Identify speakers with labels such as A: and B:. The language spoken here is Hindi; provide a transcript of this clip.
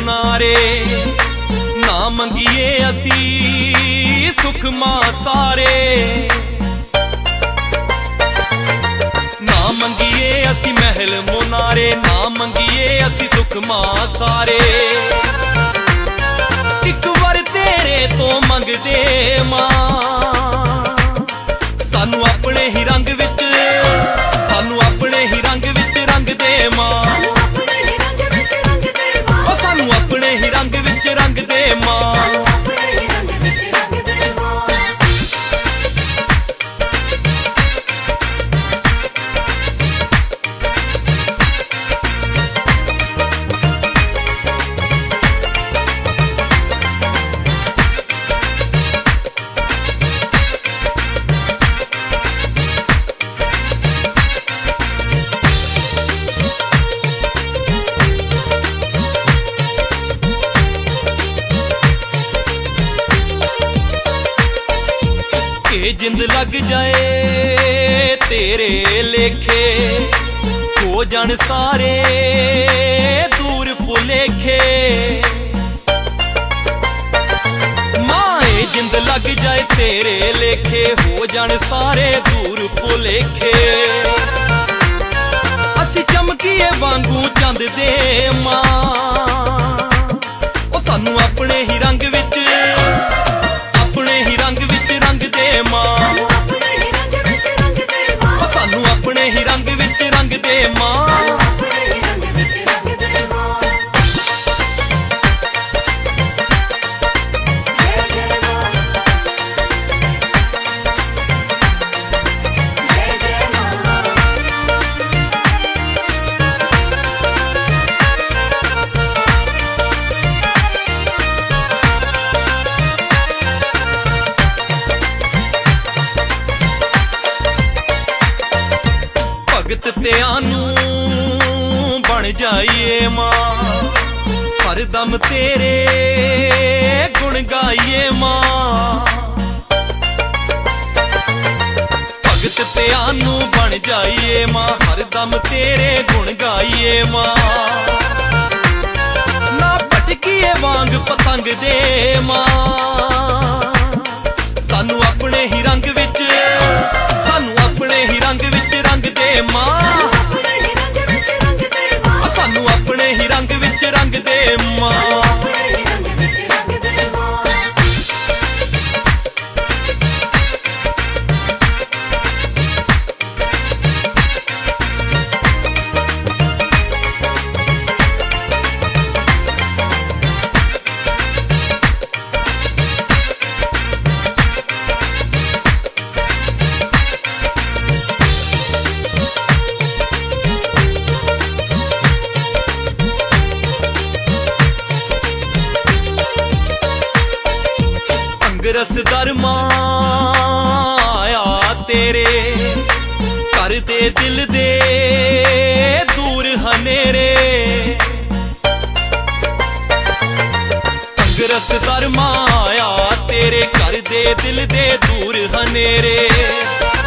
A: मुनारे ना मंगिए असी सुख मां सारे ना मंगिए असी महल मुनारे ना मंगिए असी सुख मां सारे एक बार तेरे तो मंगदे मां सानू अपने ही रंग विच सानू अपने ही रंग विच रंग दे मां सानू अपने ही रंग विच रंग दे मां जिंद लग जाए तेरे लेखे हो जान सारे दूर भुलेखे माए जिंद लग जाए तेरे लेखे हो जान सारे दूर भुलेखे असी चमकीए वांगू चंद दे मां ओ सानू अपने ही रंग विच अपने ही रंग विच रंग दे मां सानू अपने ही रंग विच रंग दे मां भगत त्यानू बन जाइए मां हर दम तेरे गुण गाइए मां भगत त्यानू बन जाइए मां हर दम तेरे गुण गाइए मां ना भटकीए वांग पतंग दे मां सानू अपने ही रंग विच सानू अपने ही रंग विच रंग दे मां सानू अपने ही रंग विच रंग दे मां रसदार माया तेरे कर दे दिल दे दूर हनेरे रसदार माया तेरे कर दे दिल दे दूर हनेरे